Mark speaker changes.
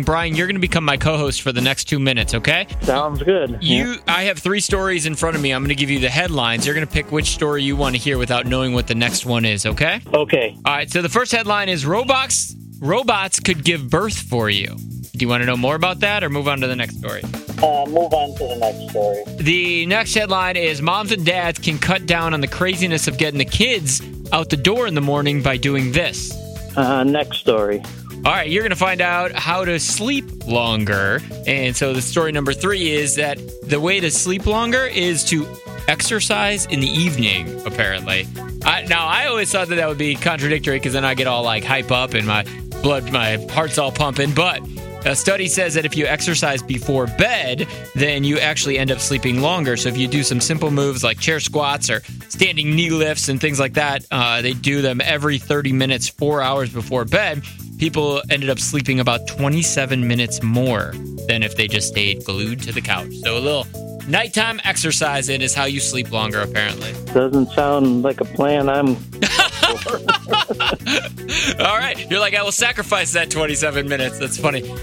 Speaker 1: Brian, you're going to become my co-host for the next 2 minutes, okay?
Speaker 2: Sounds good.
Speaker 1: I have 3 stories in front of me. I'm going to give you the headlines. You're going to pick which story you want to hear without knowing what the next one is, okay?
Speaker 2: Okay.
Speaker 1: All right, so the first headline is robots could give birth for you. Do you want to know more about that or move on to the next story?
Speaker 2: Move on to the next story.
Speaker 1: The next headline is moms and dads can cut down on the craziness of getting the kids out the door in the morning by doing this.
Speaker 2: Next story.
Speaker 1: All right, you're going to find out how to sleep longer. And so the story number 3 is that the way to sleep longer is to exercise in the evening, apparently. Now, I always thought that would be contradictory because then I get all like hype up and my heart's all pumping. But a study says that if you exercise before bed, then you actually end up sleeping longer. So if you do some simple moves like chair squats or standing knee lifts and things like that, they do them every 30 minutes, 4 hours before bed. People ended up sleeping about 27 minutes more than if they just stayed glued to the couch. So a little nighttime exercising is how you sleep longer, apparently.
Speaker 2: Doesn't sound like a plan I'm...
Speaker 1: All right. You're like, I will sacrifice that 27 minutes. That's funny.